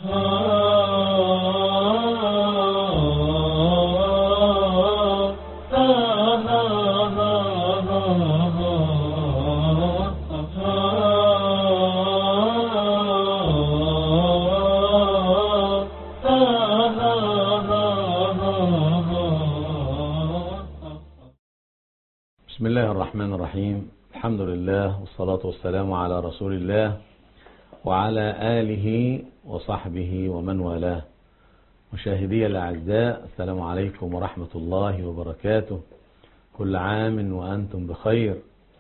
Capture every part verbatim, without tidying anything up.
بسم الله الرحمن الرحيم. الحمد لله والصلاة والسلام على رسول الله وعلى آله وصحبه ومن والاه. مشاهدي الأعزاء، السلام عليكم ورحمة الله وبركاته. كل عام وأنتم بخير.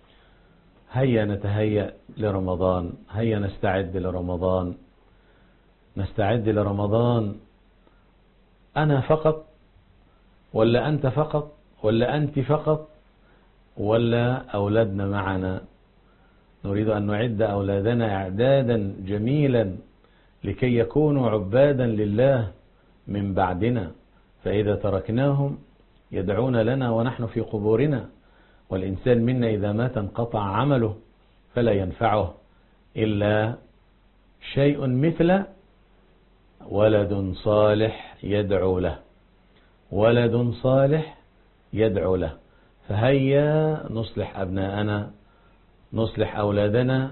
هيا نتهيأ لرمضان، هيا نستعد لرمضان، نستعد لرمضان. أنا فقط ولا أنت فقط ولا أنت فقط ولا أولادنا معنا؟ نريد أن نعد أولادنا إعدادا جميلا لكي يكونوا عبادا لله من بعدنا، فإذا تركناهم يدعون لنا ونحن في قبورنا. والإنسان منا إذا مات انقطع عمله، فلا ينفعه إلا شيء مثل ولد صالح يدعو له، ولد صالح يدعو له. فهيا نصلح أبناءنا، نصلح أولادنا،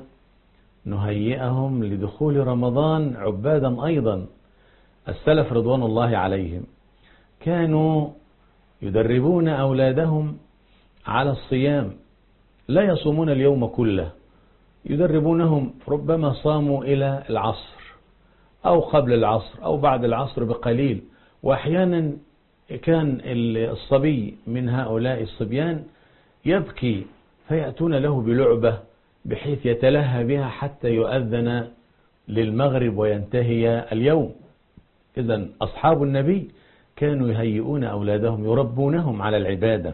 نهيئهم لدخول رمضان عبادا أيضا. السلف رضوان الله عليهم كانوا يدربون أولادهم على الصيام، لا يصومون اليوم كله، يدربونهم ربما صاموا إلى العصر أو قبل العصر أو بعد العصر بقليل. وأحيانا كان الصبي من هؤلاء الصبيان يبكي فيأتون له بلعبة بحيث يتلهى بها حتى يؤذن للمغرب وينتهي اليوم. إذن أصحاب النبي كانوا يهيئون أولادهم، يربونهم على العبادة.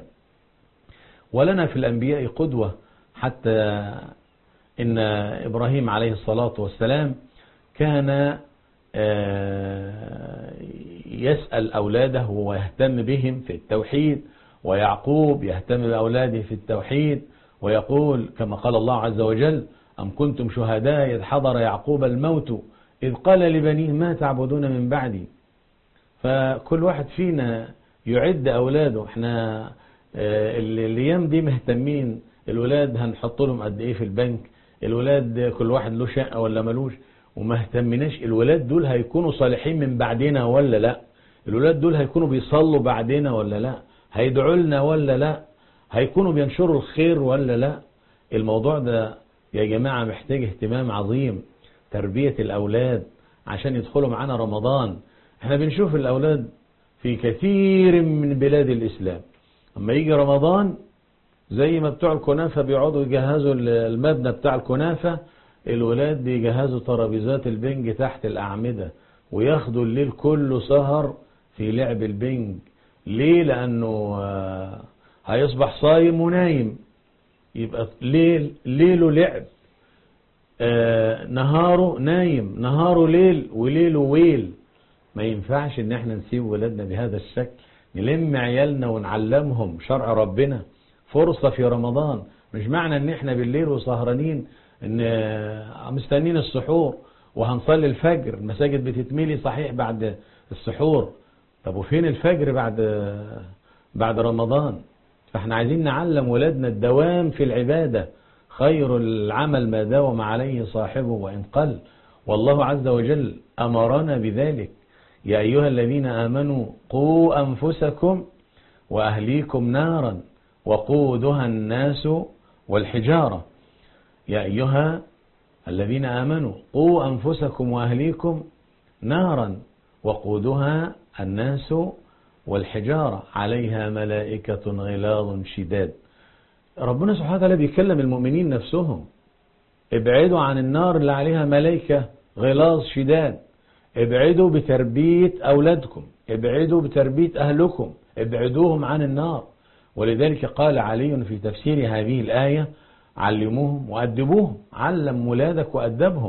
ولنا في الأنبياء قدوة، حتى إن إبراهيم عليه الصلاة والسلام كان يسأل أولاده ويهتم بهم في التوحيد، ويعقوب يهتم بأولاده في التوحيد ويقول كما قال الله عز وجل: أم كنتم شهداء إذ حضر يعقوب الموت إذ قال لبنيه ما تعبدون من بعدي. فكل واحد فينا يعد أولاده. احنا الأيام دي مهتمين الولاد هنحط لهم قد ايه في البنك، الولاد كل واحد له شقة ولا ملوش، وما اهتمناش الولاد دول هيكونوا صالحين من بعدنا ولا لا، الولاد دول هيكونوا بيصلوا بعدنا ولا لا، هيدعوا لنا ولا لا، هيكونوا بينشروا الخير ولا لا. الموضوع ده يا جماعة محتاج اهتمام عظيم، تربية الأولاد عشان يدخلوا معانا رمضان. احنا بنشوف الأولاد في كثير من بلاد الإسلام اما يجي رمضان زي ما بتوع الكنافة بيقعدوا يجهزوا المبنى بتاع الكنافة، الولاد بيجهزوا ترابيزات البنج تحت الأعمدة وياخدوا الليل كله سهر في لعب البنج. ليه؟ لأنه هيصبح صايم ونايم، يبقى ليل ليله لعب، نهاره نايم، نهاره ليل وليله ويل. ما ينفعش ان احنا نسيب ولادنا بهذا الشكل. نلم عيالنا ونعلمهم شرع ربنا. فرصة في رمضان، مش معنى ان احنا بالليل وسهرانين ان مستنين السحور وهنصلي الفجر. المساجد بتتملي صحيح بعد السحور، طب وفين الفجر بعد بعد رمضان؟ فاحنا عايزين نعلم ولادنا الدوام في العبادة. خير العمل ما داوم عليه صاحبه وإن قل، والله عز وجل أمرنا بذلك: يا أيها الذين آمنوا قوا أنفسكم وأهليكم نارا وقودها الناس والحجارة. يا أيها الذين آمنوا قوا أنفسكم وأهليكم نارا وقودها الناس والحجارة عليها ملائكة غلاظ شداد. ربنا سبحانه وتعالى بيكلم المؤمنين نفسهم: ابعدوا عن النار اللي عليها ملائكة غلاظ شداد. ابعدوا بتربية أولادكم، ابعدوا بتربية أهلكم، ابعدوهم عن النار. ولذلك قال علي في تفسير هذه الآية: علموهم وأدبوهم. علم ولادك وأدبهم.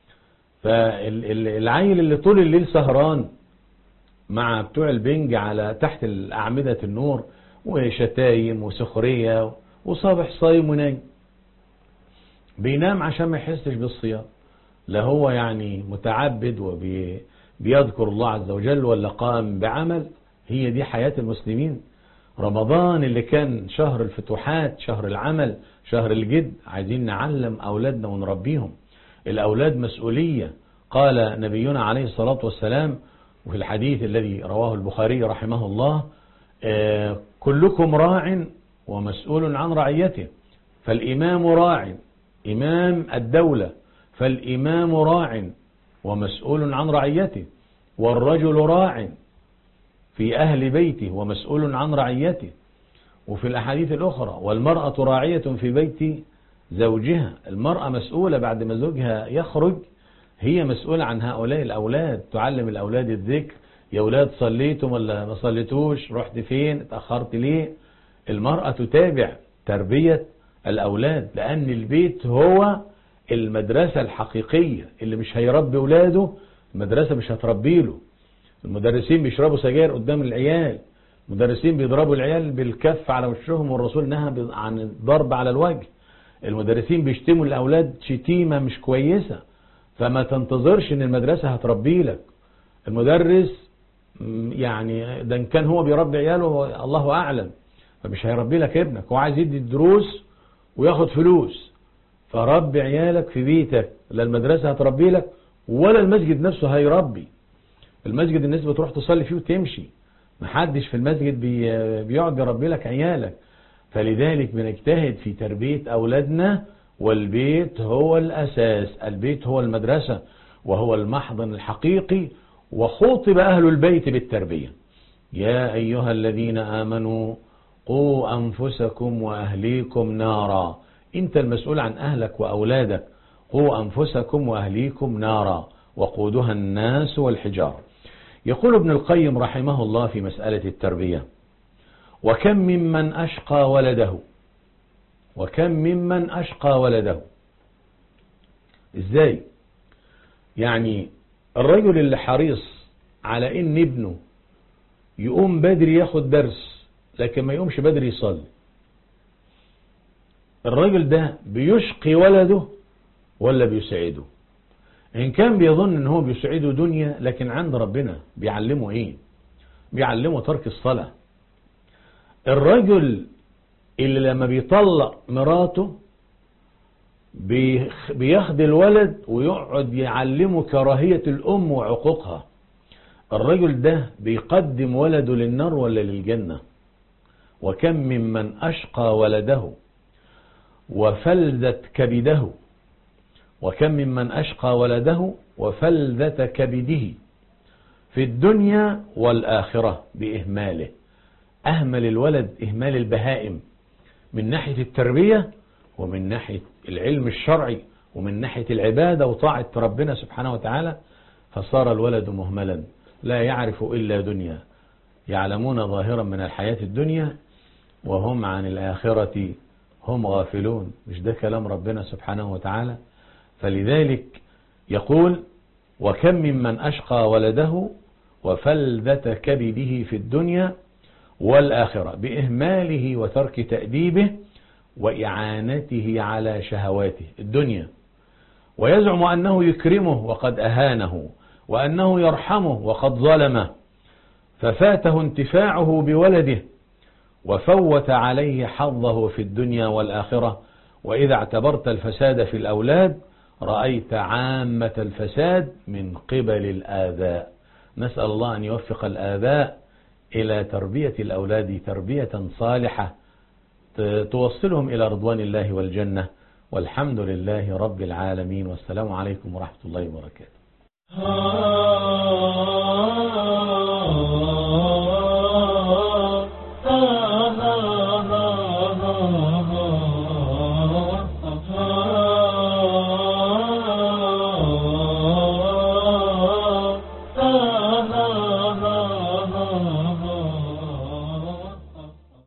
فالعيل اللي طول الليل سهران مع بتوع البنج على تحت أعمدة النور وشتايم وسخرية وصابح صايم ونايم، بينام عشان ما يحسش بالصيام. لا هو يعني متعبد وبيذكر الله عز وجل ولا قام بعمل. هي دي حياة المسلمين. رمضان اللي كان شهر الفتوحات، شهر العمل، شهر الجد، عايزين نعلم أولادنا ونربيهم. الأولاد مسؤولية. قال نبينا عليه الصلاة والسلام وفي الحديث الذي رواه البخاري رحمه الله: آه كلكم راع ومسؤول عن رعيته. فالإمام راع، إمام الدولة، فالإمام راع ومسؤول عن رعيته، والرجل راع في أهل بيته ومسؤول عن رعيته. وفي الأحاديث الأخرى: والمرأة راعية في بيت زوجها. المرأة مسؤولة بعد ما زوجها يخرج، هي مسؤولة عن هؤلاء الأولاد، تعلم الأولاد الذكر. يا أولاد صليتم ولا ما صليتوش؟ رحت فين؟ اتأخرت ليه؟ المرأة تتابع تربية الأولاد، لأن البيت هو المدرسة الحقيقية. اللي مش هيربي أولاده المدرسة مش هتربي له. المدرسين بيشربوا سجاير قدام العيال، المدرسين بيضربوا العيال بالكف على وشهم والرسول نهى عن الضرب على الوجه، المدرسين بيشتموا الأولاد شتيمة مش كويسة. فما تنتظرش ان المدرسة هتربي لك. المدرس يعني ده ان كان هو بيربي عياله الله أعلم، فمش هيربي لك ابنك. هو عايز يدي الدروس وياخد فلوس. فربي عيالك في بيتك، لا المدرسة هتربي لك ولا المسجد نفسه هيربي. المسجد الناس بتروح تصلي فيه وتمشي، محدش في المسجد بي بيقعد يربي لك عيالك. فلذلك بنجتهد في تربية أولادنا، والبيت هو الأساس، البيت هو المدرسة وهو المحضن الحقيقي. وخوطب أهل البيت بالتربية: يا أيها الذين آمنوا قوا أنفسكم وأهليكم نارا. أنت المسؤول عن أهلك وأولادك. قوا أنفسكم وأهليكم نارا وقودها الناس والحجار. يقول ابن القيم رحمه الله في مسألة التربية: وكم ممن أشقى ولده، وكم ممن أشقى ولده. إزاي؟ يعني الرجل اللي حريص على إن ابنه يقوم بدري ياخد درس لكن ما يقومش بدري يصلي، الرجل ده بيشقي ولده ولا بيسعده؟ إن كان بيظن إن هو بيسعده دنيا، لكن عند ربنا بيعلمه إيه؟ بيعلمه ترك الصلاة. الرجل اللي لما بيطلق مراته بياخد الولد ويقعد يعلمه كراهية الأم وعقوقها. الرجل ده بيقدم ولده للنار ولا للجنة؟ وكم ممن أشقى ولده وفلذت كبده، وكم ممن أشقى ولده وفلذة كبده في الدنيا والآخرة بإهماله. أهمل الولد إهمال البهائم من ناحية التربية ومن ناحية العلم الشرعي ومن ناحية العبادة وطاعة ربنا سبحانه وتعالى، فصار الولد مهملا لا يعرف إلا دنيا. يعلمون ظاهرا من الحياة الدنيا وهم عن الآخرة هم غافلون. مش ده كلام ربنا سبحانه وتعالى؟ فلذلك يقول: وكم ممن أشقى ولده وفلذة كبده في الدنيا والآخرة بإهماله وترك تأديبه وإعانته على شهواته الدنيا، ويزعم أنه يكرمه وقد أهانه، وأنه يرحمه وقد ظلمه، ففاته انتفاعه بولده وفوت عليه حظه في الدنيا والآخرة. وإذا اعتبرت الفساد في الأولاد رأيت عامة الفساد من قبل الآباء. نسأل الله أن يوفق الآباء إلى تربية الأولاد تربية صالحة توصلهم إلى رضوان الله والجنة. والحمد لله رب العالمين، والسلام عليكم ورحمة الله وبركاته.